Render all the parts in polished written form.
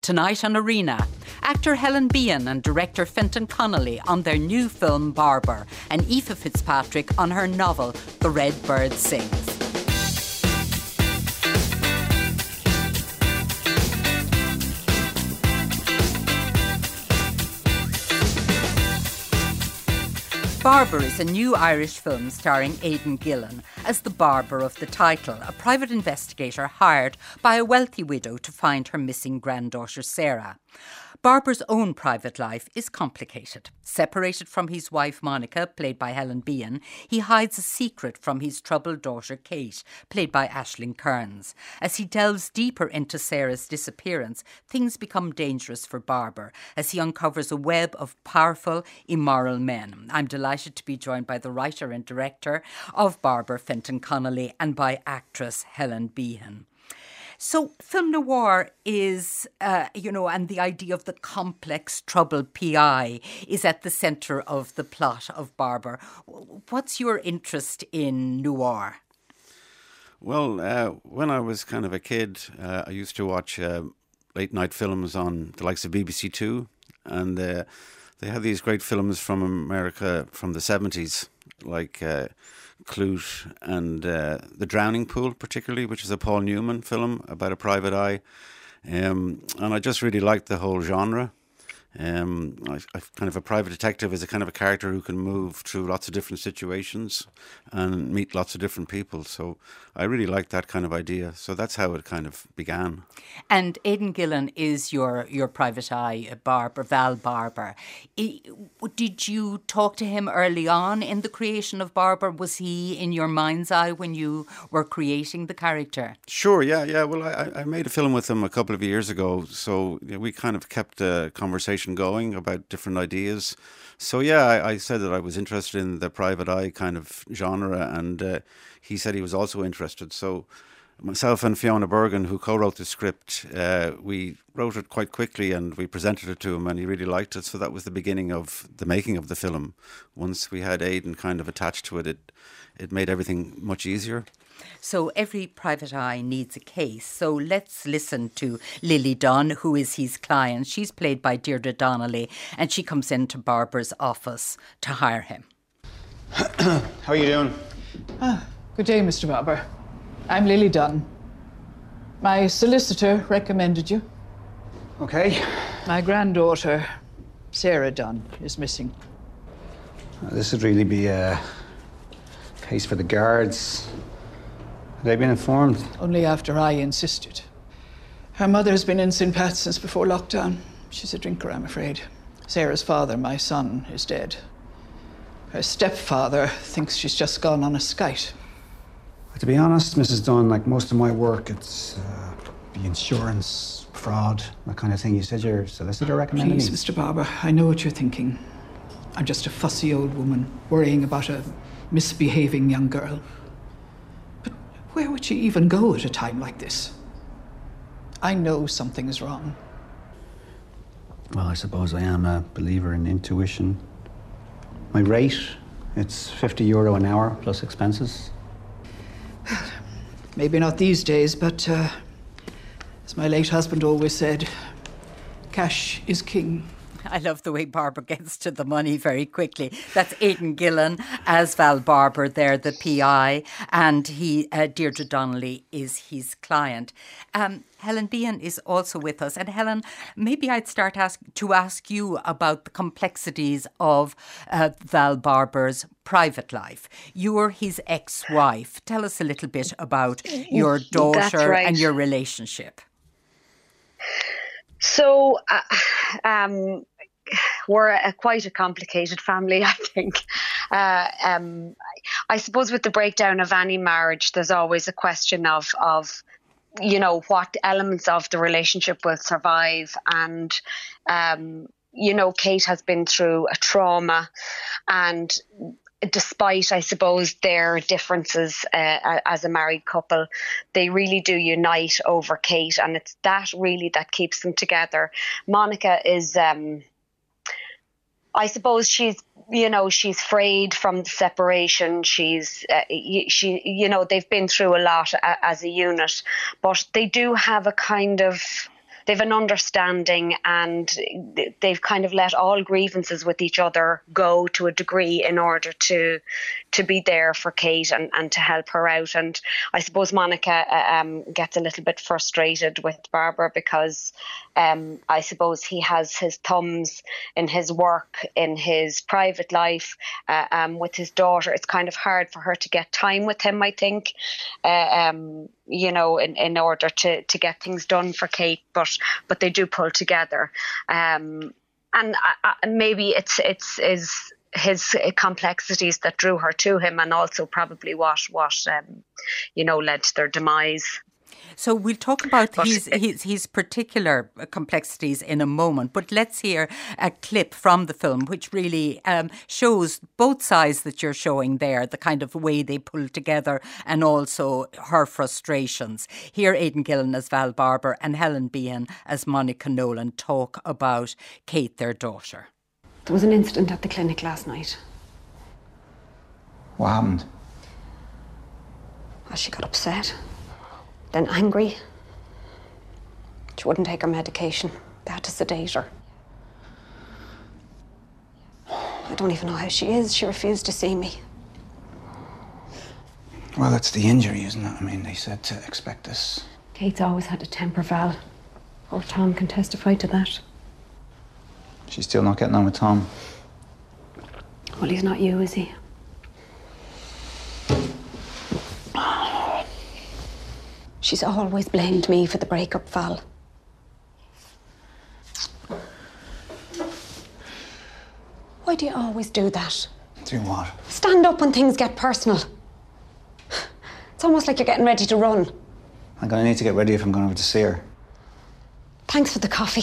Tonight on Arena, actor Helen Behan and director Fintan Connolly on their new film Barber, and Aoife Fitzpatrick on her novel The Red Bird Sings. Barber is a new Irish film starring Aidan Gillen as the barber of the title, a private investigator hired by a wealthy widow to find her missing granddaughter Sarah. Barber's own private life is complicated. Separated from his wife Monica, played by Helen Behan, he hides a secret from his troubled daughter Kate, played by Aisling Kearns. As he delves deeper into Sarah's disappearance, things become dangerous for Barber as he uncovers a web of powerful, immoral men. I'm delighted to be joined by the writer and director of Barber, Fintan Connolly, and by actress Helen Behan. So film noir is, and the idea of the complex, troubled PI is at the centre of the plot of Barber. What's your interest in noir? Well, when I was kind of a kid, I used to watch late night films on the likes of BBC Two, and they had these great films from America from the 70s, like Clute and The Drowning Pool, particularly, which is a Paul Newman film about a private eye. And I just really liked the whole genre. I kind of a private detective is a kind of a character who can move through lots of different situations and meet lots of different people. So I really liked that kind of idea. So that's how it kind of began. And Aidan Gillen is your private eye barber, Val Barber. Did you talk to him early on in the creation of Barber? Was he in your mind's eye when you were creating the character? Sure, yeah. Well, I made a film with him a couple of years ago. So we kind of kept a conversation going about different ideas. So I said that I was interested in the private eye kind of genre, and he said he was also interested. So myself and Fiona Bergen, who co-wrote the script, we wrote it quite quickly and we presented it to him and he really liked it. So that was the beginning of the making of the film. Once we had Aidan kind of attached to it, it made everything much easier. So every private eye needs a case. So let's listen to Lily Dunn, who is his client. She's played by Deirdre Donnelly, and she comes into Barber's office to hire him. How are you doing? Good day, Mr. Barber. I'm Lily Dunn. My solicitor recommended you. Okay. My granddaughter, Sarah Dunn, is missing. This would really be a case for the guards. Have they been informed? Only after I insisted. Her mother has been in St. Pat's since before lockdown. She's a drinker, I'm afraid. Sarah's father, my son, is dead. Her stepfather thinks she's just gone on a skite. To be honest, Mrs. Dunn, like most of my work, it's the insurance, fraud, that kind of thing. You said your solicitor recommended me. Please, Mr. Barber, I know what you're thinking. I'm just a fussy old woman worrying about a misbehaving young girl. But where would she even go at a time like this? I know something is wrong. Well, I suppose I am a believer in intuition. My rate, it's €50 an hour plus expenses. Maybe not these days, but as my late husband always said, cash is king. I love the way Barber gets to the money very quickly. That's Aidan Gillen as Val Barber there, the PI, and Deirdre Donnelly is his client. Helen Behan is also with us. And Helen, maybe I'd start to ask you about the complexities of Val Barber's private life. You're his ex-wife. Tell us a little bit about your daughter and your relationship. So, we're quite a complicated family, I think. I suppose with the breakdown of any marriage, there's always a question of what elements of the relationship will survive. And, Kate has been through a trauma, and despite, I suppose, their differences as a married couple, they really do unite over Kate, and it's that really that keeps them together. Monica is, I suppose she's frayed from the separation. They've been through a lot as a unit, but they do have a kind of they've an understanding, and they've kind of let all grievances with each other go to a degree in order to be there for Kate and to help her out. And I suppose Monica gets a little bit frustrated with Barbara because I suppose he has his thumbs in his work, in his private life, with his daughter. It's kind of hard for her to get time with him, I think, you know, in order to get things done for Kate, but they do pull together. And maybe it's his complexities that drew her to him, and also probably what you know, led to their demise. So we'll talk about his particular complexities in a moment, but let's hear a clip from the film which really shows both sides that you're showing there, the kind of way they pull together and also her frustrations. Here Aidan Gillen as Val Barber and Helen Behan as Monica Nolan talk about Kate, their daughter. There was an incident at the clinic last night. What happened? Well, she got upset, then angry. She wouldn't take her medication. They had to sedate her. I don't even know how she is. She refused to see me. Well, it's the injury, isn't it? I mean, they said to expect this. Kate's always had a temper, Val. Poor Tom can testify to that. She's still not getting on with Tom. Well, he's not you, is he? She's always blamed me for the breakup, Val. Why do you always do that? Do what? Stand up when things get personal. It's almost like you're getting ready to run. I'm gonna need to get ready if I'm going over to see her. Thanks for the coffee.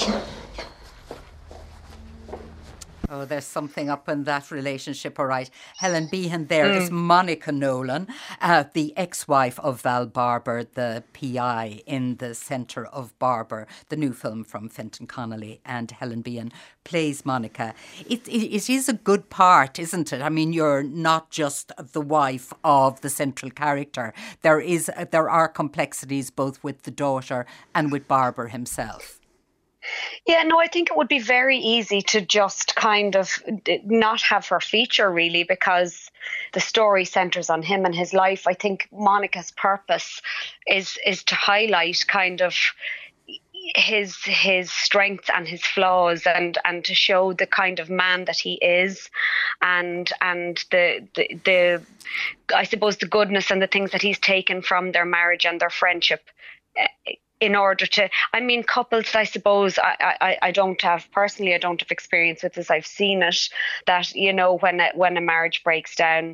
Oh, there's something up in that relationship, all right. Helen Behan there is Monica Nolan, the ex-wife of Val Barber, the PI in The Centre of Barber, the new film from Fenton Connolly, and Helen Behan plays Monica. It is a good part, isn't it? I mean, you're not just the wife of the central character. There are complexities both with the daughter and with Barber himself. Yeah, no, I think it would be very easy to just kind of not have her feature, really, because the story centres on him and his life. I think Monica's purpose is to highlight kind of his strengths and his flaws, and to show the kind of man that he is, and the I suppose the goodness and the things that he's taken from their marriage and their friendship. In order to, I mean, couples, I suppose, I don't have experience with this. I've seen it, that, you know, when a marriage breaks down,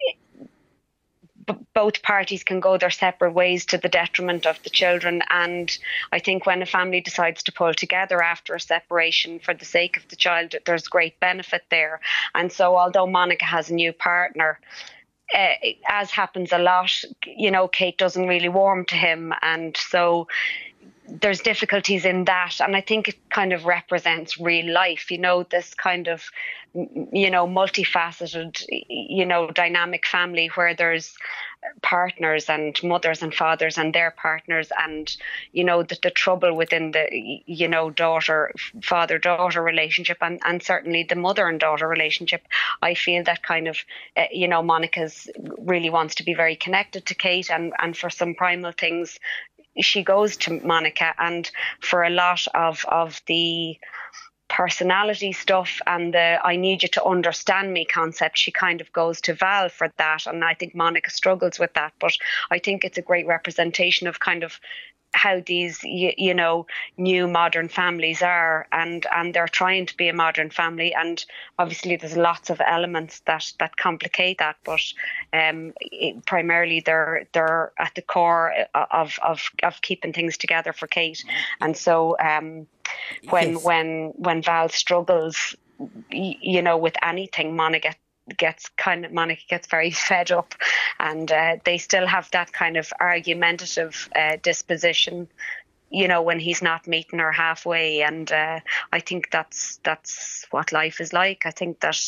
both parties can go their separate ways to the detriment of the children. And I think when a family decides to pull together after a separation for the sake of the child, there's great benefit there. And so although Monica has a new partner, as happens a lot, you know, Kate doesn't really warm to him, and so there's difficulties in that. And I think it kind of represents real life, you know, this kind of, you know, multifaceted, you know, dynamic family where there's partners and mothers and fathers and their partners, and, you know, the trouble within the, you know, father-daughter relationship, and certainly the mother and daughter relationship. I feel that kind of, you know, Monica's really wants to be very connected to Kate, and for some primal things she goes to Monica, and for a lot of the personality stuff and the I need you to understand me concept, she kind of goes to Val for that. And I think Monica struggles with that, but I think it's a great representation of kind of how these, you know, new modern families are, and they're trying to be a modern family, and obviously there's lots of elements that complicate that, but primarily they're at the core of keeping things together for Kate. And so when Val struggles, you know, with anything, Monica gets very fed up, and they still have that kind of argumentative disposition when he's not meeting her halfway. And I think that's what life is like. I think that,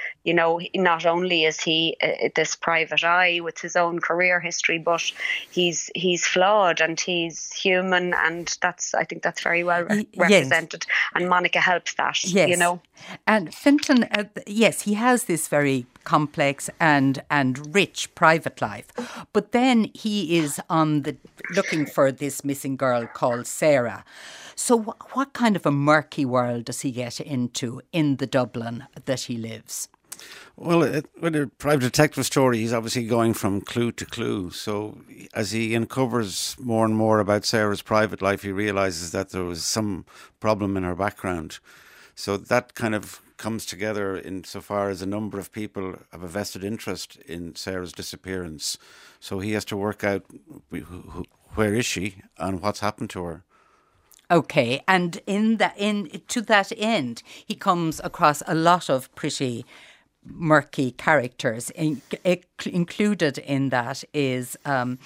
not only is he this private eye with his own career history, but he's flawed and he's human, and I think that's very well represented. Yes. And Monica helps that, yes. And Fintan, yes, he has this very complex and rich private life, but then he is looking for this missing girl called Sarah. So what kind of a murky world does he get into in the Dublin that he lives? Well, with a private detective story, he's obviously going from clue to clue. So as he uncovers more and more about Sarah's private life, he realises that there was some problem in her background. So that kind of comes together insofar as a number of people have a vested interest in Sarah's disappearance. So he has to work out where is she and what's happened to her. Okay, and to that end, he comes across a lot of pretty murky characters. Included in that is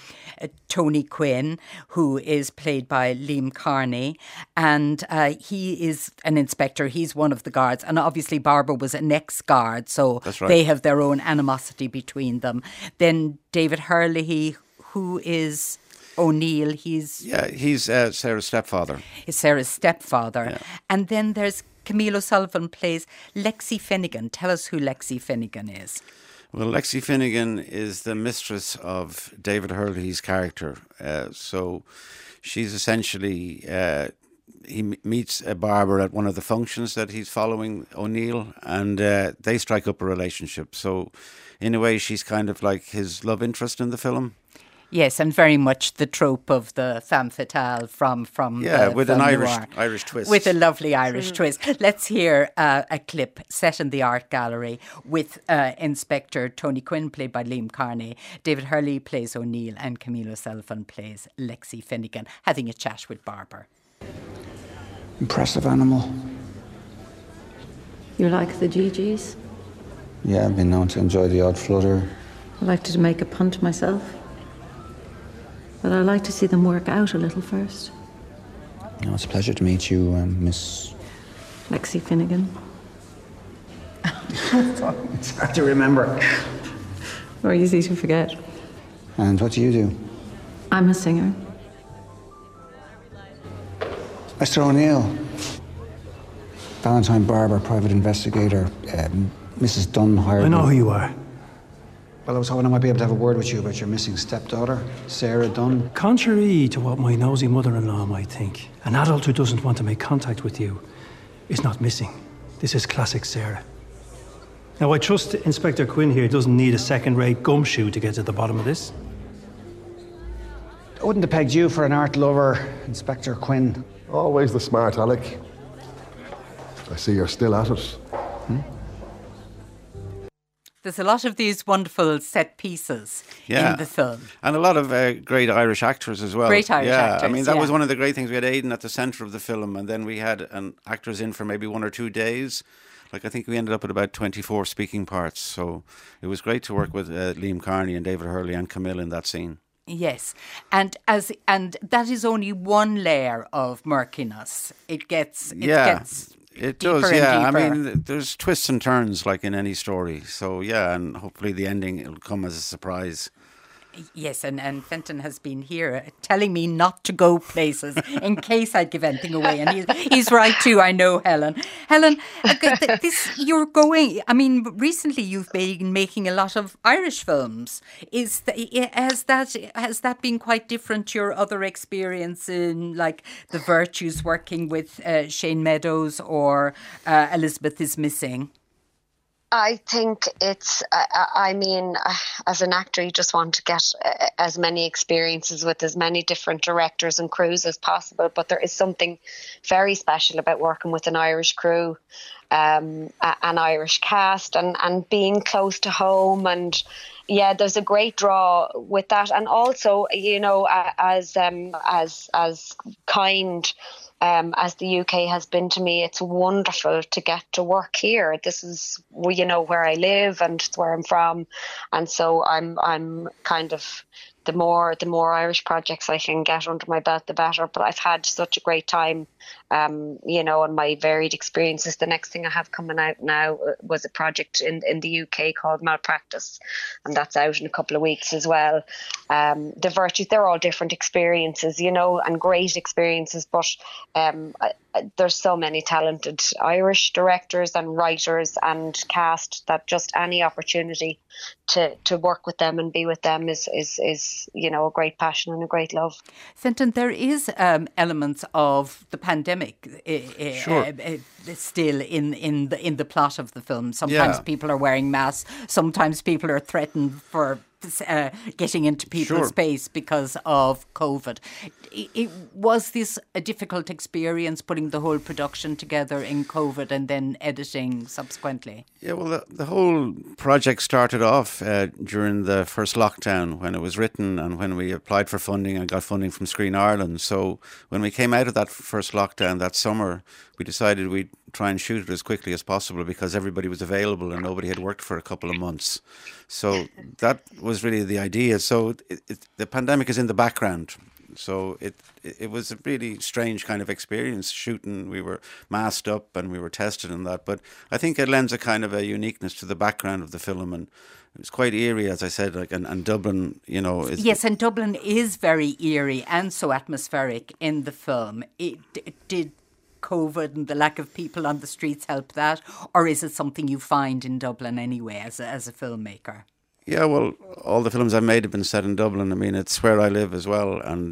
Tony Quinn, who is played by Liam Carney, and he is an inspector. He's one of the guards, and obviously Barbara was an ex-guard, so that's right. They have their own animosity between them. Then David Hurley, who is O'Neill, he's Sarah's stepfather. Sarah's stepfather, yeah. And then there's Camille O'Sullivan plays Lexi Finnegan. Tell us who Lexi Finnegan is. Well, Lexi Finnegan is the mistress of David Hurley's character. So she's essentially, he meets Barbara at one of the functions that he's following O'Neill, and they strike up a relationship. So in a way, she's kind of like his love interest in the film. Yes, and very much the trope of the femme fatale from with an Irish twist. With a lovely Irish twist. Let's hear a clip set in the art gallery with Inspector Tony Quinn, played by Liam Carney. David Hurley plays O'Neill, and Camille O'Sullivan plays Lexi Finnegan, having a chat with Barbara. Impressive animal. You like the GGs? Yeah, I've been known to enjoy the odd flutter. I like to make a punt myself. But I like to see them work out a little first. Oh, it's a pleasure to meet you, Miss... Lexi Finnegan. It's hard to remember. Or easy to forget. And what do you do? I'm a singer. Mr. O'Neill. Valentine Barber, private investigator. Mrs. Dunn hired I know me. who you are. Well, I was hoping I might be able to have a word with you about your missing stepdaughter, Sarah Dunn. Contrary to what my nosy mother-in-law might think, an adult who doesn't want to make contact with you is not missing. This is classic Sarah. Now, I trust Inspector Quinn here doesn't need a second-rate gumshoe to get to the bottom of this. I wouldn't have pegged you for an art lover, Inspector Quinn. Always the smart Alec. I see you're still at it. There's a lot of these wonderful set pieces in the film. And a lot of great Irish actors as well. Great Irish actors, I mean, that was one of the great things. We had Aidan at the centre of the film, and then we had actors in for maybe 1 or 2 days. Like, I think we ended up with about 24 speaking parts. So it was great to work with Liam Carney and David Hurley and Camille in that scene. Yes, and that is only one layer of murkiness. It gets It deeper does, and yeah. deeper. I mean, there's twists and turns like in any story. So, yeah, and hopefully the ending will come as a surprise. Yes, and Fenton has been here telling me not to go places in case I give anything away. And he's right too, I know, Helen. Helen, you're going, I mean, recently you've been making a lot of Irish films. Has that been quite different to your other experience in, like, The Virtues, working with Shane Meadows, or Elizabeth is Missing? I think it's, I mean, as an actor, you just want to get as many experiences with as many different directors and crews as possible. But there is something very special about working with an Irish crew, an Irish cast, and being close to home. And yeah, there's a great draw with that. And also, you know, as kind as the UK has been to me, it's wonderful to get to work here. This is, you know, where I live and it's where I'm from, and so I'm kind of the more Irish projects I can get under my belt, the better. But I've had such a great time, you know, and my varied experiences. The next thing I have coming out now was a project in the UK called Malpractice, and that's out in a couple of weeks as well. The Virtues, they're all different experiences, you know, and great experiences, but there's so many talented Irish directors and writers and cast that just any opportunity to work with them and be with them is you know, a great passion and a great love. Fintan, there is elements of the pandemic Sure. Still in the plot of the film. Sometimes people are wearing masks. Sometimes people are threatened for getting into people's space because of COVID. Was this a difficult experience putting the whole production together in COVID and then editing subsequently? Yeah, well, the whole project started off during the first lockdown when it was written and when we applied for funding and got funding from Screen Ireland. So when we came out of that first lockdown that summer, we decided we'd try and shoot it as quickly as possible because everybody was available and nobody had worked for a couple of months. So that was really the idea. So the pandemic is in the background. So it was a really strange kind of experience shooting. We were masked up and we were tested and that. But I think it lends a kind of a uniqueness to the background of the film. And it was quite eerie, as I said, like, and Dublin, you know. Yes, and Dublin is very eerie and so atmospheric in the film. Did COVID and the lack of people on the streets help that? Or is it something you find in Dublin anyway as a filmmaker? Yeah, well, all the films I've made have been set in Dublin. I mean, it's where I live as well. And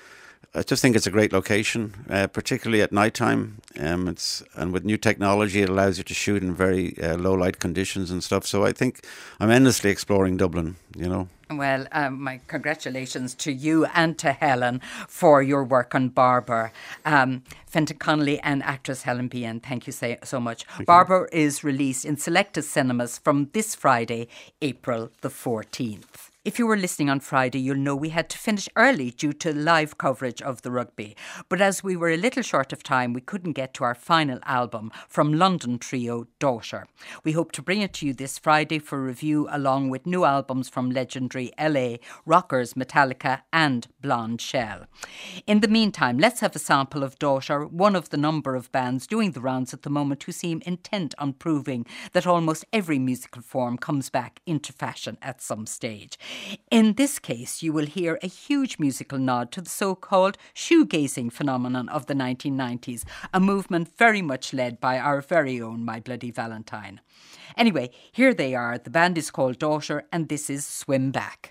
I just think it's a great location, particularly at nighttime. And with new technology, it allows you to shoot in very low light conditions and stuff. So I think I'm endlessly exploring Dublin, you know. Well, my congratulations to you and to Helen for your work on Barber. Fintan Connolly and actress Helen Behan, thank you so much. Barber is released in selected cinemas from this Friday, April the 14th. If you were listening on Friday, you'll know we had to finish early due to live coverage of the rugby. But as we were a little short of time, we couldn't get to our final album from London trio Daughter. We hope to bring it to you this Friday for review, along with new albums from legendary LA rockers Metallica and Blonde Shell. In the meantime, let's have a sample of Daughter, one of the number of bands doing the rounds at the moment who seem intent on proving that almost every musical form comes back into fashion at some stage. In this case, you will hear a huge musical nod to the so-called shoegazing phenomenon of the 1990s, a movement very much led by our very own My Bloody Valentine. Anyway, here they are. The band is called Daughter, and this is Swim Back.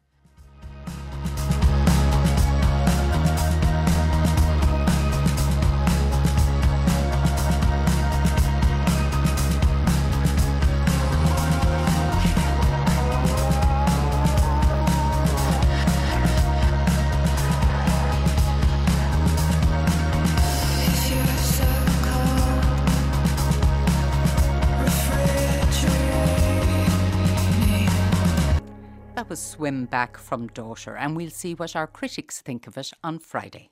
That was Swim Back from Daughter, and we'll see what our critics think of it on Friday.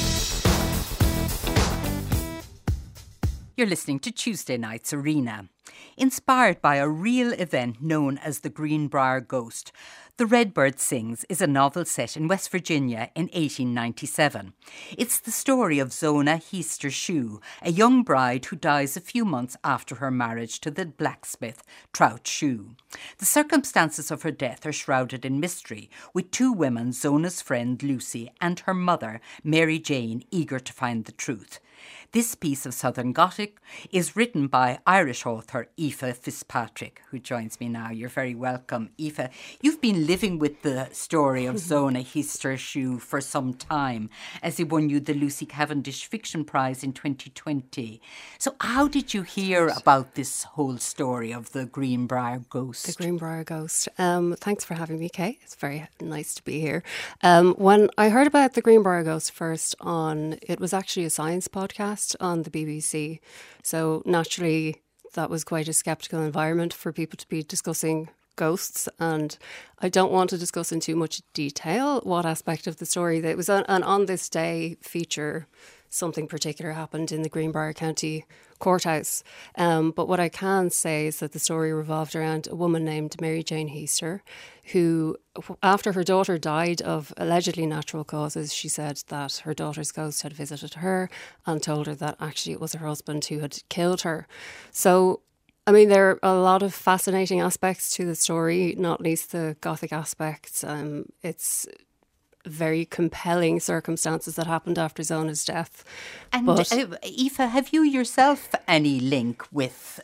You're listening to Tuesday Night's Arena. Inspired by a real event known as the Greenbrier Ghost, The Redbird Sings is a novel set in West Virginia in 1897. It's the story of Zona Heaster Shue, a young bride who dies a few months after her marriage to the blacksmith Trout Shue. The circumstances of her death are shrouded in mystery, with two women, Zona's friend Lucy and her mother, Mary Jane, eager to find the truth. This piece of Southern Gothic is written by Irish author Aoife Fitzpatrick, who joins me now. You're very welcome, Aoife. You've been living with the story of Zona Heaster Shue for some time, as he won you the Lucy Cavendish Fiction Prize in 2020. So how did you hear about this whole story of the Greenbrier Ghost? The Greenbrier Ghost. Thanks for having me, Kay. It's very nice to be here. When I heard about the Greenbrier Ghost first it was actually a science podcast on the BBC. So naturally, that was quite a sceptical environment for people to be discussing ghosts. And I don't want to discuss in too much detail what aspect of the story that it was an On This Day feature something particular happened in the Greenbrier County courthouse. But what I can say is that the story revolved around a woman named Mary Jane Heaster, who, after her daughter died of allegedly natural causes, she said that her daughter's ghost had visited her and told her that actually it was her husband who had killed her. So, I mean, there are a lot of fascinating aspects to the story, not least the Gothic aspects. It's very compelling circumstances that happened after Zona's death. And Aoife, have you yourself any link with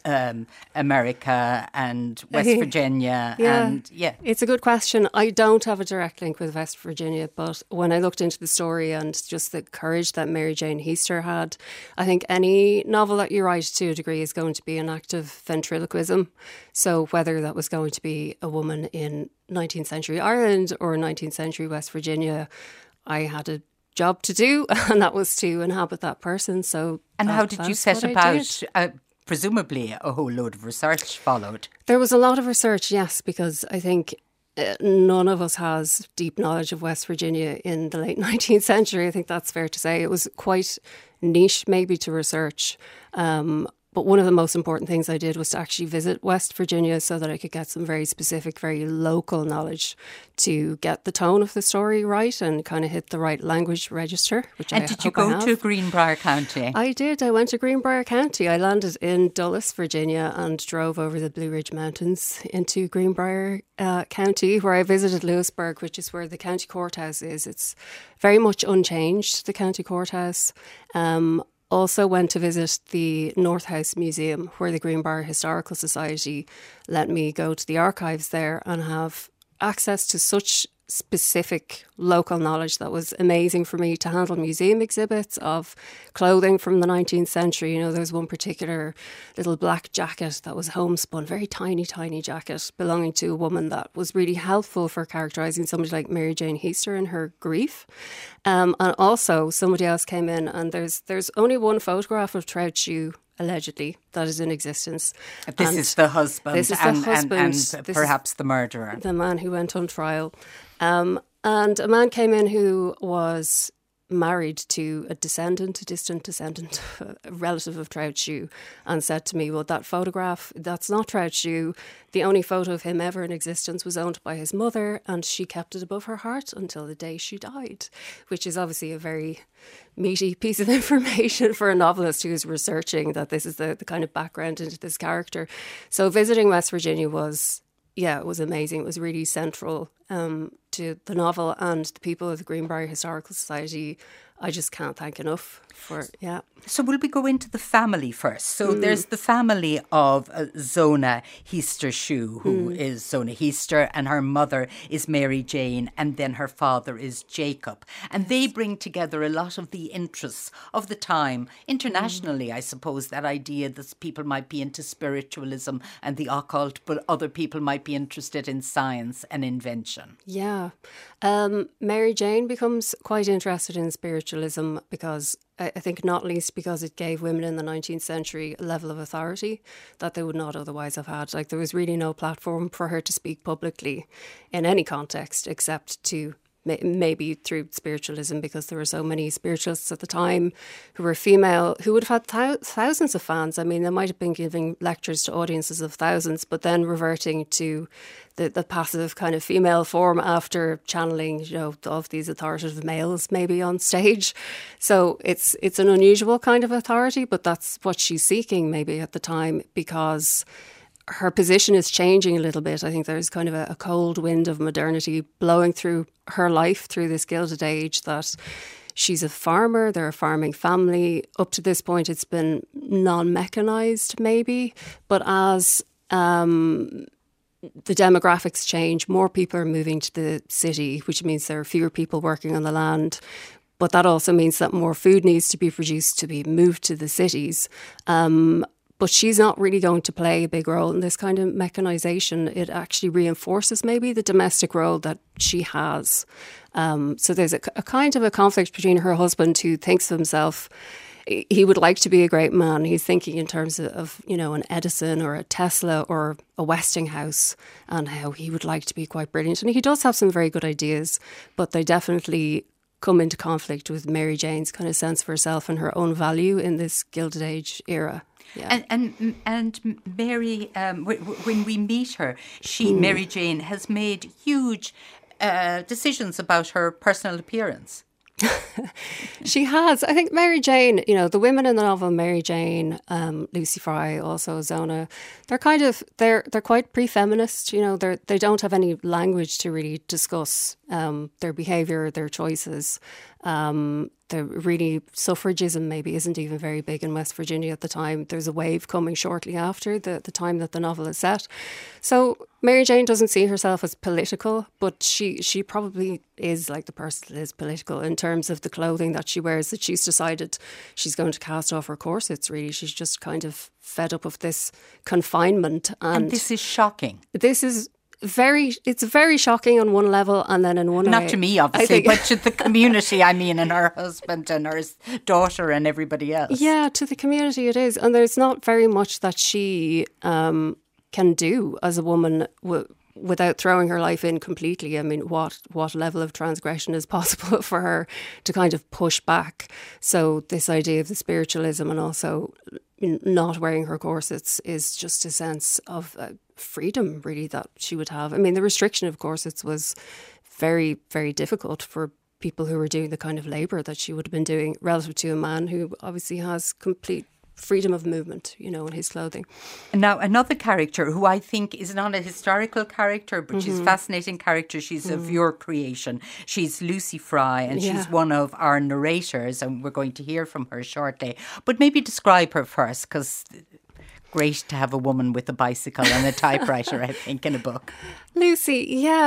America and West Virginia? Yeah, it's a good question. I don't have a direct link with West Virginia, but when I looked into the story and just the courage that Mary Jane Heaster had, I think any novel that you write to a degree is going to be an act of ventriloquism. So whether that was going to be a woman in 19th century Ireland or 19th century West Virginia, I had a job to do, and that was to inhabit that person. So, and how did you set about? Presumably, a whole load of research followed. There was a lot of research, yes, because I think none of us has deep knowledge of West Virginia in the late 19th century. I think that's fair to say. It was quite niche, maybe, to research. But one of the most important things I did was to actually visit West Virginia so that I could get some very specific, very local knowledge to get the tone of the story right and kind of hit the right language register. And did you go to Greenbrier County? I did. I went to Greenbrier County. I landed in Dulles, Virginia, and drove over the Blue Ridge Mountains into Greenbrier County, where I visited Lewisburg, which is where the county courthouse is. It's very much unchanged, the county courthouse. Also went to visit the North House Museum, where the Greenbrier Historical Society let me go to the archives there and have access to such specific local knowledge that was amazing for me to handle museum exhibits of clothing from the 19th century. You know, there's one particular little black jacket that was homespun, very tiny, tiny jacket belonging to a woman that was really helpful for characterising somebody like Mary Jane Heaster in her grief. And also somebody else came in, and there's only one photograph of Trout Shoe, allegedly, that is in existence. This is the husband. This is the husband. And perhaps the murderer. The man who went on trial. And a man came in who was married to a distant descendant, a relative of Trout Shoe, and said to me, well, that photograph, that's not Trout Shoe. The only photo of him ever in existence was owned by his mother, and she kept it above her heart until the day she died, which is obviously a very meaty piece of information for a novelist who's researching that this is the kind of background into this character. So visiting West Virginia was, it was amazing. It was really central to the novel, and the people of the Greenbrier Historical Society, I just can't thank enough for, So will we go into the family first? So there's the family of Zona Heaster Shoe, who is Zona Heaster, and her mother is Mary Jane, and then her father is Jacob. And they bring together a lot of the interests of the time. Internationally, I suppose, that idea that people might be into spiritualism and the occult, but other people might be interested in science and invention. Yeah. Mary Jane becomes quite interested in spiritualism because I think not least because it gave women in the 19th century a level of authority that they would not otherwise have had. Like, there was really no platform for her to speak publicly in any context except to maybe through spiritualism, because there were so many spiritualists at the time who were female, who would have had thousands of fans. I mean, they might have been giving lectures to audiences of thousands, but then reverting to the passive kind of female form after channeling, of these authoritative males maybe on stage. So it's an unusual kind of authority, but that's what she's seeking maybe at the time, because her position is changing a little bit. I think there's kind of a cold wind of modernity blowing through her life through this Gilded Age, that she's a farmer, they're a farming family. Up to this point, it's been non-mechanised maybe, but as the demographics change, more people are moving to the city, which means there are fewer people working on the land. But that also means that more food needs to be produced to be moved to the cities. But she's not really going to play a big role in this kind of mechanisation. It actually reinforces maybe the domestic role that she has. So there's a kind of a conflict between her husband, who thinks of himself, he would like to be a great man. He's thinking in terms of an Edison or a Tesla or a Westinghouse, and how he would like to be quite brilliant. And he does have some very good ideas, but they definitely come into conflict with Mary Jane's kind of sense of herself and her own value in this Gilded Age era. Yeah. And Mary, when we meet her, Mary Jane has made huge decisions about her personal appearance. She has. I think Mary Jane, the women in the novel, Mary Jane, Lucy Fry, also Zona, they're quite pre-feminist. They don't have any language to really discuss their behaviour, their choices. Suffragism maybe isn't even very big in West Virginia at the time. There's a wave coming shortly after the time that the novel is set. So Mary Jane doesn't see herself as political, but she probably is like the person that is political in terms of the clothing that she wears, that she's decided she's going to cast off her corsets, really. She's just kind of fed up of this confinement. And this is shocking. It's very shocking on one level, and then in one Not way, to me, obviously, but to the community, and her husband and her daughter and everybody else. Yeah, to the community it is. And there's not very much that she can do as a woman without throwing her life in completely. I mean, what level of transgression is possible for her to kind of push back? So this idea of the spiritualism and also not wearing her corsets is just a sense of freedom, really, that she would have. I mean, the restriction of corsets was very, very difficult for people who were doing the kind of labour that she would have been doing relative to a man who obviously has complete freedom of movement, in his clothing. Now, another character who I think is not a historical character, but she's a fascinating character. She's of your creation. She's Lucy Fry, and she's one of our narrators, and we're going to hear from her shortly. But maybe describe her first, because great to have a woman with a bicycle and a typewriter, I think, in a book. Lucy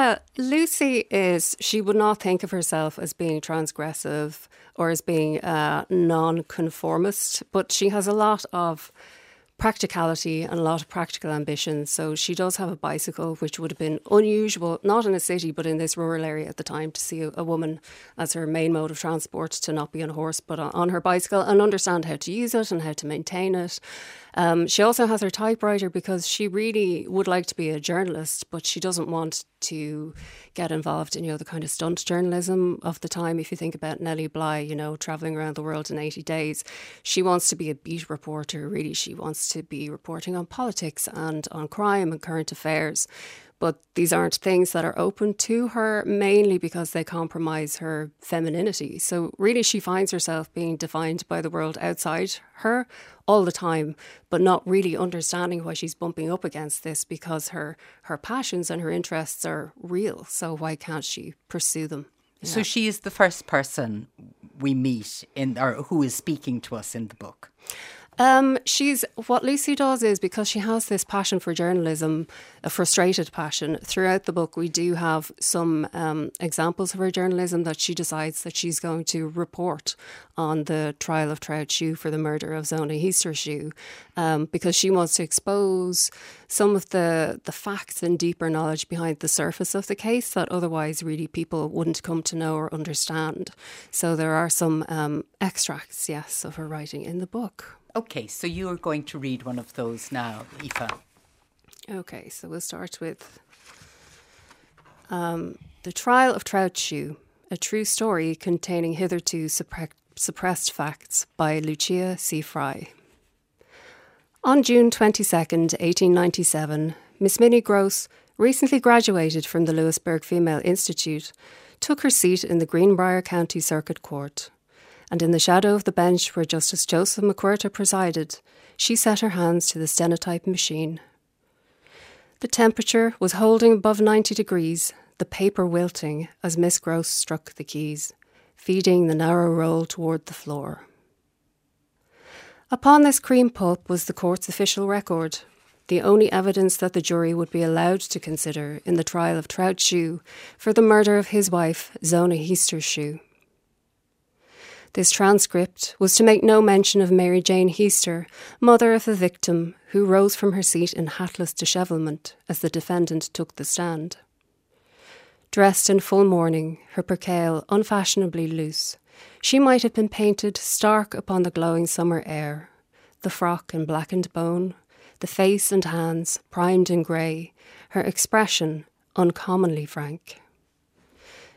she would not think of herself as being transgressive or as being non-conformist, but she has a lot of practicality and a lot of practical ambitions. So she does have a bicycle, which would have been unusual, not in a city, but in this rural area at the time, to see a woman as her main mode of transport, to not be on a horse, but on her bicycle, and understand how to use it and how to maintain it. She also has her typewriter because she really would like to be a journalist, but she doesn't want to get involved in, the kind of stunt journalism of the time. If you think about Nellie Bly, travelling around the world in 80 days, she wants to be a beat reporter, really. She wants to be reporting on politics and on crime and current affairs. But these aren't things that are open to her, mainly because they compromise her femininity. So really she finds herself being defined by the world outside her all the time, but not really understanding why she's bumping up against this, because her passions and her interests are real. So why can't she pursue them? Yeah. So she is the first person we meet or who is speaking to us in the book. What Lucy does is, because she has this passion for journalism, a frustrated passion, throughout the book we do have some examples of her journalism that she decides that she's going to report on the trial of Trout Shue for the murder of Zona Heaster Shue, because she wants to expose some of the facts and deeper knowledge behind the surface of the case that otherwise really people wouldn't come to know or understand. So there are some extracts, yes, of her writing in the book. Okay, so you are going to read one of those now, Aoife. Okay, so we'll start with The Trial of Trout Shue, a true story containing hitherto suppressed facts, by Lucia C. Fry. On June 22nd, 1897, Miss Minnie Gross, recently graduated from the Lewisburg Female Institute, took her seat in the Greenbrier County Circuit Court, and in the shadow of the bench where Justice Joseph McWhirter presided, she set her hands to the stenotype machine. The temperature was holding above 90 degrees, the paper wilting as Miss Gross struck the keys, feeding the narrow roll toward the floor. Upon this cream pulp was the court's official record, the only evidence that the jury would be allowed to consider in the trial of Trout Shue for the murder of his wife, Zona Heaster Shue. This transcript was to make no mention of Mary Jane Heaster, mother of the victim, who rose from her seat in hatless dishevelment as the defendant took the stand. Dressed in full mourning, her percale unfashionably loose, she might have been painted stark upon the glowing summer air, the frock in blackened bone, the face and hands primed in grey, her expression uncommonly frank.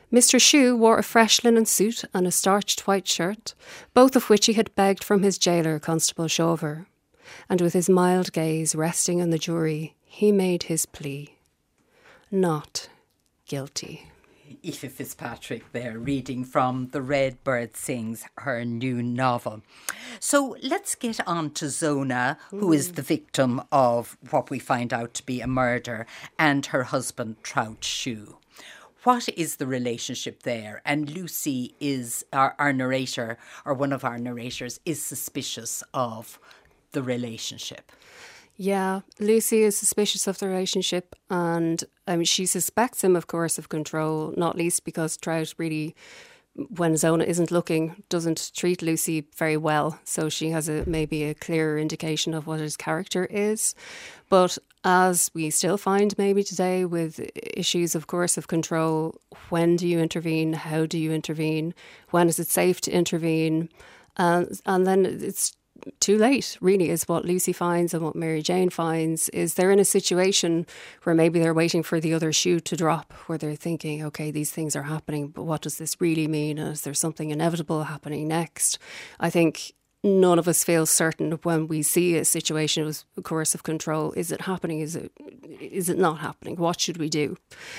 Mr. Shue wore a fresh linen suit and a starched white shirt, both of which he had begged from his gaoler, Constable Chauver. And with his mild gaze resting on the jury, he made his plea. Not guilty. Aoife Fitzpatrick there, reading from The Red Bird Sings, her new novel. So let's get on to Zona, who is the victim of what we find out to be a murder, and her husband, Trout Shue. What is the relationship there? And Lucy is our narrator, or one of our narrators, is suspicious of the relationship. Yeah, Lucy is suspicious of the relationship, and she suspects him, of course, of control, not least because Trout really, when Zona isn't looking, doesn't treat Lucy very well. So she has maybe a clearer indication of what his character is. But as we still find maybe today with issues, of course, of control, when do you intervene? How do you intervene? When is it safe to intervene? And then it's too late, really, is what Lucy finds, and what Mary Jane finds is they're in a situation where maybe they're waiting for the other shoe to drop, where they're thinking, okay, these things are happening, but what does this really mean? And is there something inevitable happening next? I think none of us feel certain when we see a situation of coercive control. Is it happening? Is it not happening? What should we do?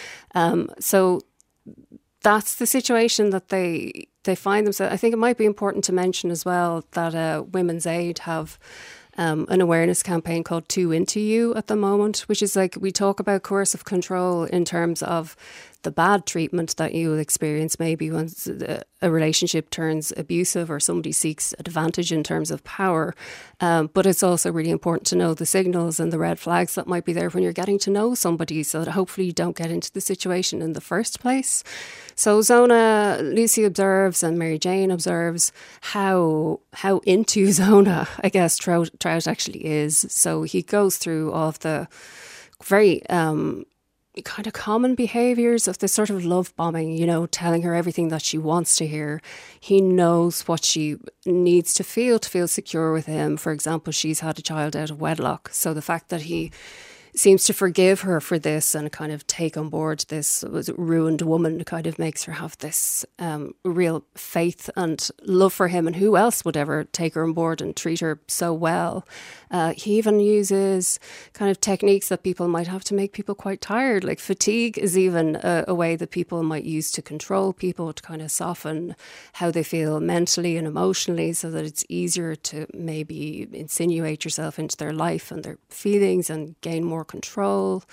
So that's the situation that they find themselves. I think it might be important to mention as well that Women's Aid have an awareness campaign called 2 Into You at the moment, which is like, we talk about coercive control in terms of the bad treatment that you will experience maybe when a relationship turns abusive or somebody seeks advantage in terms of power. But it's also really important to know the signals and the red flags that might be there when you're getting to know somebody, so that hopefully you don't get into the situation in the first place. So Zona, Lucy observes, and Mary Jane observes how into Zona, I guess, Trout actually is. So he goes through all of the very kind of common behaviours of this sort of love bombing, telling her everything that she wants to hear. He knows what she needs to feel secure with him. For example, she's had a child out of wedlock. So the fact that he seems to forgive her for this and kind of take on board this ruined woman kind of makes her have this real faith and love for him, and who else would ever take her on board and treat her so well. He even uses kind of techniques that people might have to make people quite tired, like fatigue is even a way that people might use to control people, to kind of soften how they feel mentally and emotionally, so that it's easier to maybe insinuate yourself into their life and their feelings and gain more control.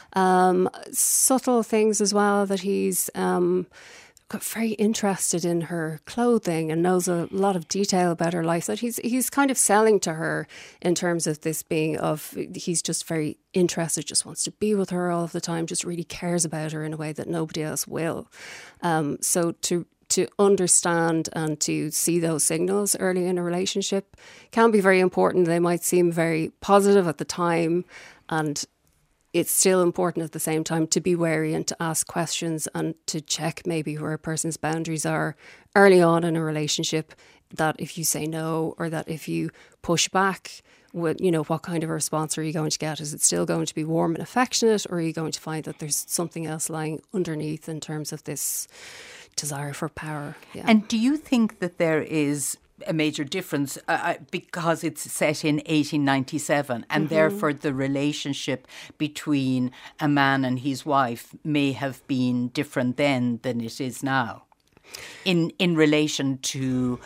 Subtle things as well, that he's got very interested in her clothing and knows a lot of detail about her life, that he's kind of selling to her in terms of this being of, he's just very interested, just wants to be with her all of the time, just really cares about her in a way that nobody else will. So to understand and to see those signals early in a relationship can be very important. They might seem very positive at the time, and it's still important at the same time to be wary and to ask questions and to check maybe where a person's boundaries are early on in a relationship, that if you say no, or that if you push back, what kind of a response are you going to get? Is it still going to be warm and affectionate, or are you going to find that there's something else lying underneath in terms of this desire for power? Yeah. And do you think that there is a major difference because it's set in 1897 and therefore the relationship between a man and his wife may have been different then than it is now in relation to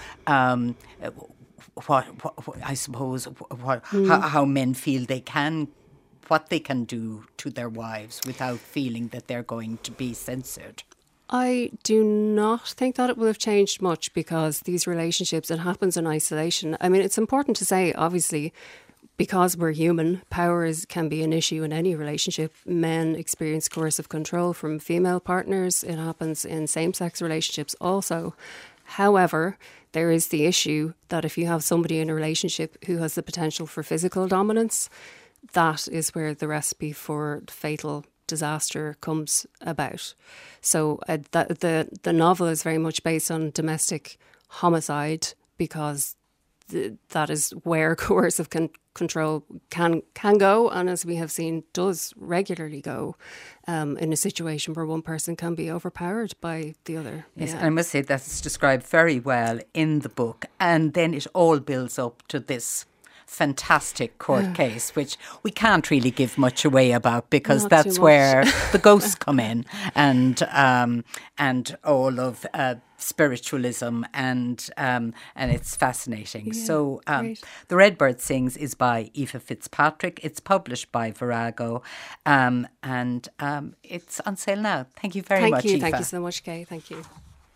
what I suppose how men feel what they can do to their wives without feeling that they're going to be censored? I do not think that it will have changed much, because these relationships, it happens in isolation. I mean, it's important to say, obviously, because we're human, power can be an issue in any relationship. Men experience coercive control from female partners. It happens in same-sex relationships also. However, there is the issue that if you have somebody in a relationship who has the potential for physical dominance, that is where the recipe for fatal disaster comes about. So the novel is very much based on domestic homicide, because that is where coercive control can go, and as we have seen, does regularly go in a situation where one person can be overpowered by the other. Yes, and I must say that's described very well in the book, and then it all builds up to this fantastic court case, which we can't really give much away about, because that's where the ghosts come in, and all of spiritualism, and it's fascinating. Yeah, so The Redbird Sings is by Aoife Fitzpatrick. It's published by Virago, and it's on sale now. Thank you very much, Aoife. Thank you so much, Kay. Thank you.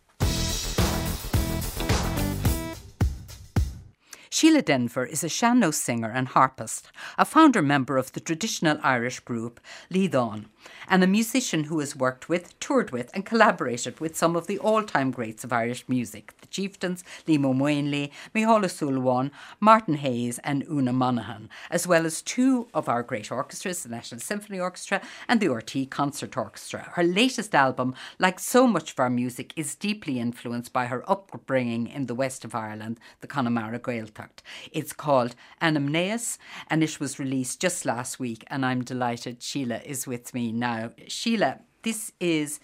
Sheila Denver is a sean-nós singer and harpist, a founder member of the traditional Irish group Lídán, and a musician who has worked with, toured with and collaborated with some of the all-time greats of Irish music, the Chieftains, Liam O'Muinley, Micheál O'Sullivan, Martin Hayes and Una Monaghan, as well as two of our great orchestras, the National Symphony Orchestra and the RT Concert Orchestra. Her latest album, like so much of our music, is deeply influenced by her upbringing in the west of Ireland, the Connemara Gaeltacht. It's called Anamneas, and it was released just last week, and I'm delighted Sheila is with me now. Sheila, this is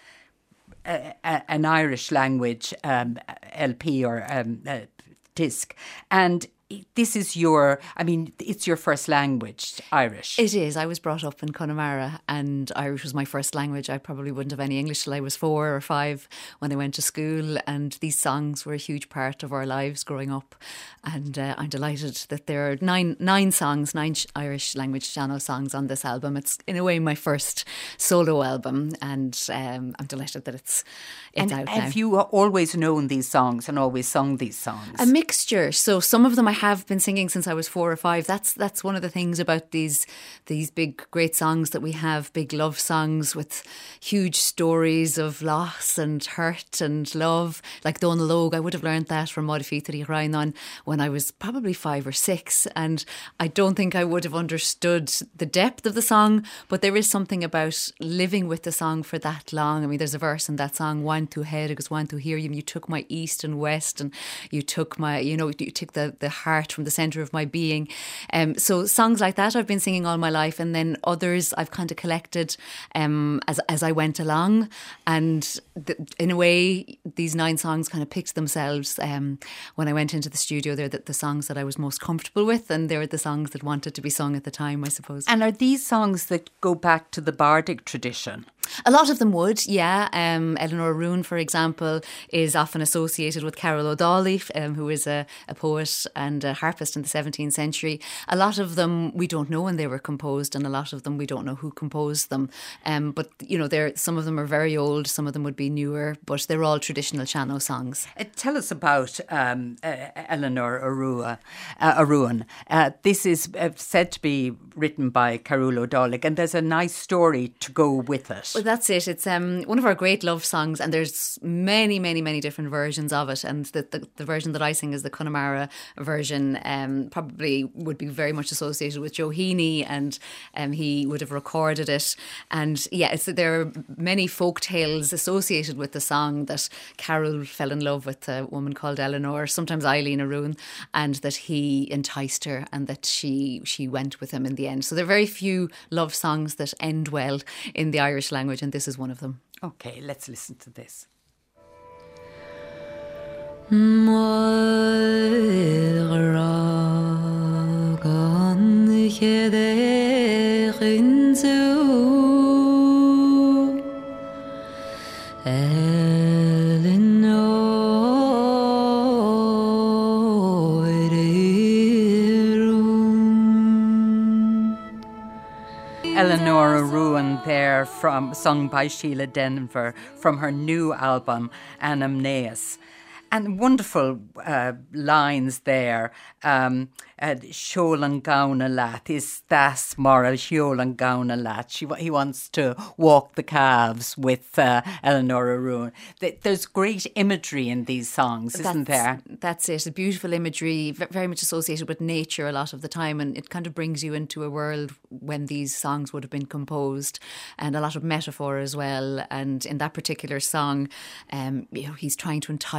an Irish language LP or disc, and this is it's your first language, Irish. It is. I was brought up in Connemara, and Irish was my first language. I probably wouldn't have any English till I was 4 or 5 when I went to school, and these songs were a huge part of our lives growing up. And I'm delighted that there are nine songs, 9 Irish language channel songs on this album. It's in a way my first solo album, and I'm delighted that it's out now. Have you always known these songs and always sung these songs? A mixture. So some of them I have been singing since I was 4 or 5. That's one of the things about these big great songs that we have, big love songs with huge stories of loss and hurt and love, like Dónal Óg. I would have learned that from Máire Fiachtarí Chrainán when I was probably 5 or 6, and I don't think I would have understood the depth of the song, but there is something about living with the song for that long. I mean, there's a verse in that song, "One to head, agus one to hear you took my east and west, and you took my, you took the heart from the centre of my being." So songs like that I've been singing all my life, and then others I've kind of collected as I went along, and in a way these 9 songs kind of picked themselves when I went into the studio. They're the songs that I was most comfortable with, and they're the songs that wanted to be sung at the time, I suppose. And are these songs that go back to the bardic tradition? A lot of them would, yeah. Eleanor Roon, for example, is often associated with Carol O'Dowley, who is a poet and a harpist in the 17th century. A lot of them we don't know when they were composed, and a lot of them we don't know who composed them. But some of them are very old, some of them would be newer, but they're all traditional sean-nós songs. Tell us about Eleanor O'Ruan. This is said to be written by Carol O'Dowley, and there's a nice story to go with it. Well, that's it. It's one of our great love songs, and there's many, many, many different versions of it. And the version that I sing is the Connemara version. Probably would be very much associated with Joe Heaney, and he would have recorded it. And yeah, there are many folk tales associated with the song, that Carol fell in love with a woman called Eleanor, sometimes Eileen O'Roon, and that he enticed her, and that she went with him in the end. So there are very few love songs that end well in the Irish language, and this is one of them. Okay, let's listen to this. Eleanor O'Ruan there, sung by Sheila Denver from her new album Anamneas. And wonderful lines there. Seol an gauna lat is das moral Seol an gauna lat. He wants to walk the calves with Eleanor O'Ruan. There's great imagery in these songs, isn't there? That's it. A beautiful imagery, very much associated with nature a lot of the time, and it kind of brings you into a world when these songs would have been composed, and a lot of metaphor as well. And in that particular song, he's trying to entice her,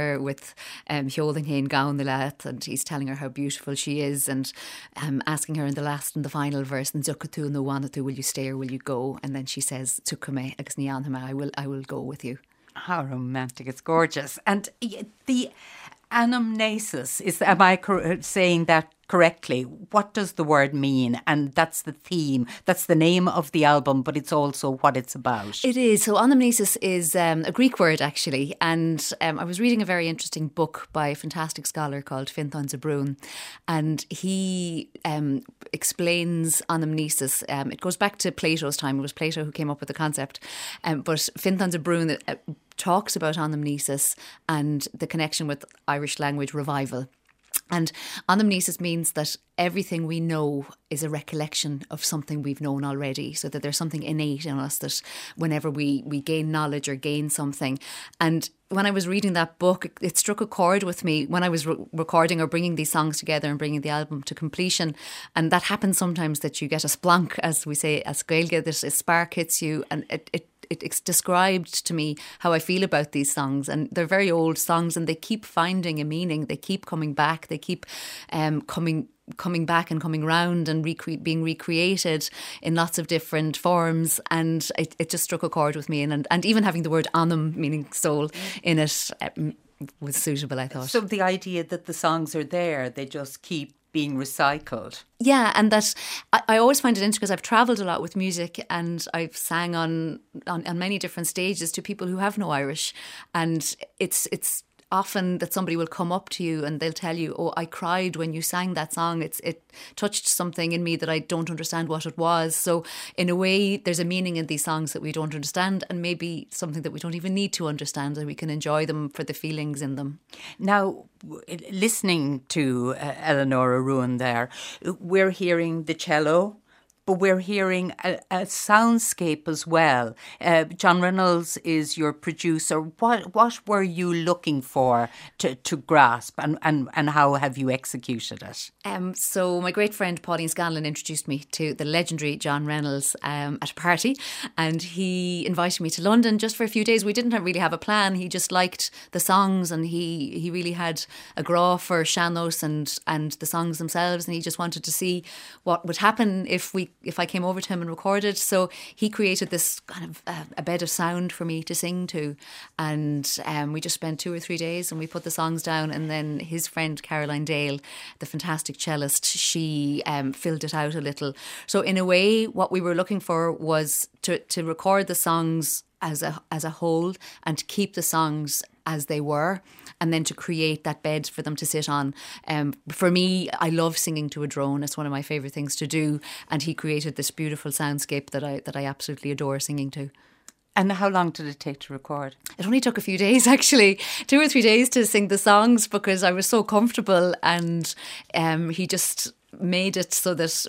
her with Hiolding Hain Gown the Lat, and he's telling her how beautiful she is, and asking her in the last and the final verse, "Nzukatu no wanatu, will you stay or will you go?" And then she says, "Tukame agus nianhama, I will go with you." How romantic! It's gorgeous. And the anamnesis, am I saying that correctly? What does the word mean? And that's the theme. That's the name of the album, but it's also what it's about. It is. So anamnesis is a Greek word, actually. And I was reading a very interesting book by a fantastic scholar called Fintan Zabrun. And he explains anamnesis. It goes back to Plato's time. It was Plato who came up with the concept. But Fintan Zabrun talks about anamnesis and the connection with Irish language revival. And anamnesis means that everything we know is a recollection of something we've known already, so that there's something innate in us that whenever we gain knowledge or gain something. And when I was reading that book, it struck a chord with me when I was recording or bringing these songs together and bringing the album to completion. And that happens sometimes, that you get a splunk, as we say, as Gaeilge, that a spark hits you, and it's described to me how I feel about these songs. And they're very old songs, and they keep finding a meaning. They keep coming back. They keep coming back and coming round and being recreated in lots of different forms. And it just struck a chord with me. And even having the word anam, meaning soul, in it was suitable, I thought. So the idea that the songs are there, they just keep being recycled. Yeah, and that I always find it interesting because I've travelled a lot with music, and I've sang on many different stages to people who have no Irish, and it's often that somebody will come up to you and they'll tell you, "Oh, I cried when you sang that song. It touched something in me that I don't understand what it was." So in a way, there's a meaning in these songs that we don't understand, and maybe something that we don't even need to understand, and we can enjoy them for the feelings in them. Now, listening to Eleanor Ruan there, we're hearing the cello, but we're hearing a soundscape as well. John Reynolds is your producer. What were you looking for to grasp, and how have you executed it? So my great friend Pauline Scanlon introduced me to the legendary John Reynolds at a party, and he invited me to London just for a few days. We didn't really have a plan. He just liked the songs, and he really had a grá for sean-nós and the songs themselves, and he just wanted to see what would happen if I came over to him and recorded. So he created this kind of a bed of sound for me to sing to, and we just spent 2 or 3 days and we put the songs down, and then his friend Caroline Dale, the fantastic cellist, she filled it out a little. So in a way, what we were looking for was to record the songs as a whole and to keep the songs as they were, and then to create that bed for them to sit on. For me, I love singing to a drone. It's one of my favourite things to do, and he created this beautiful soundscape that I absolutely adore singing to. And how long did it take to record? It only took a few days, actually, 2 or 3 days to sing the songs, because I was so comfortable, and he just made it so that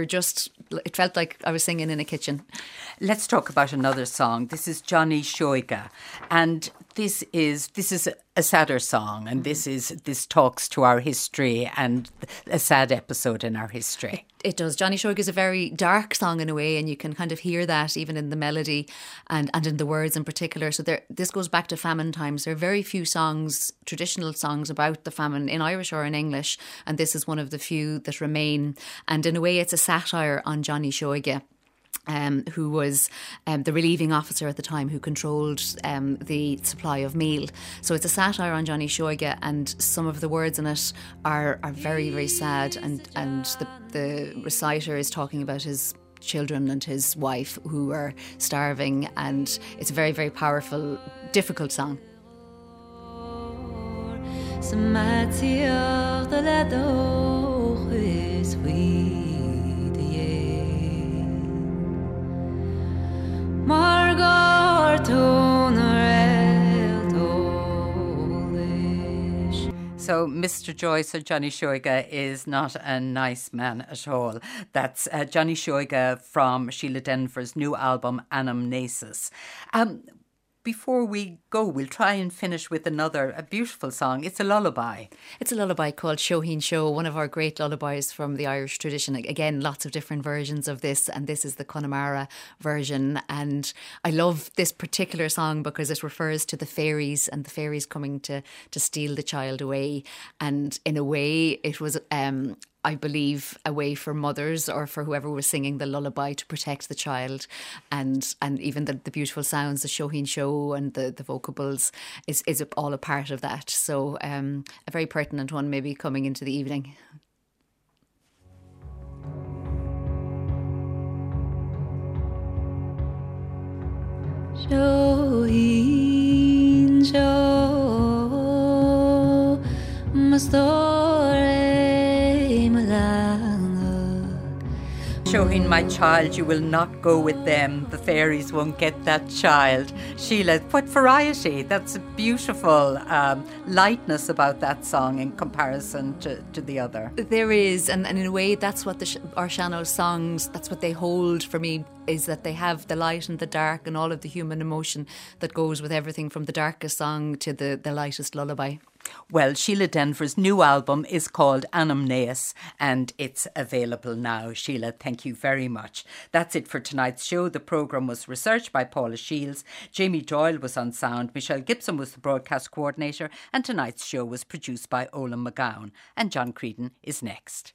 it felt like I was singing in a kitchen. Let's talk about another song. This is Johnny Shoiga, and this is a sadder song, and this talks to our history and a sad episode in our history. It does. Johnny Shoiga is a very dark song in a way, and you can kind of hear that even in the melody and in the words in particular. So this goes back to famine times. There are very few songs, traditional songs about the famine in Irish or in English, and this is one of the few that remain. And in a way, it's a satire on Johnny Shoiga, who was the relieving officer at the time who controlled the supply of meal. So it's a satire on Johnny Shoiga, and some of the words in it are very, very sad, and the reciter is talking about his children and his wife who are starving, and it's a very, very powerful, difficult song. So Mr. Joyce or Johnny Shoiga is not a nice man at all. That's Johnny Shoiga from Sheila Denver's new album Anamnesis. before we go, we'll try and finish with a beautiful song. It's a lullaby. It's a lullaby called Shoheen Show, one of our great lullabies from the Irish tradition. Again, lots of different versions of this, and this is the Connemara version. And I love this particular song because it refers to the fairies and the fairies coming to steal the child away. And in a way, it was I believe, a way for mothers or for whoever was singing the lullaby to protect the child. And even the beautiful sounds, the Shoheen Show and the vocables is all a part of that. So a very pertinent one maybe coming into the evening. Shoheen Show, my story. Shoheen, my child, you will not go with them. The fairies won't get that child. Sheila, what variety. That's a beautiful lightness about that song in comparison to the other. There is, and in a way that's what our Shannon songs, that's what they hold for me, is that they have the light and the dark and all of the human emotion that goes with everything from the darkest song to the lightest lullaby. Well, Sheila Denver's new album is called Anamneas and it's available now. Sheila, thank you very much. That's it for tonight's show. The programme was researched by Paula Shields. Jamie Doyle was on sound. Michelle Gibson was the broadcast coordinator. And tonight's show was produced by Olin McGowan. And John Creedon is next.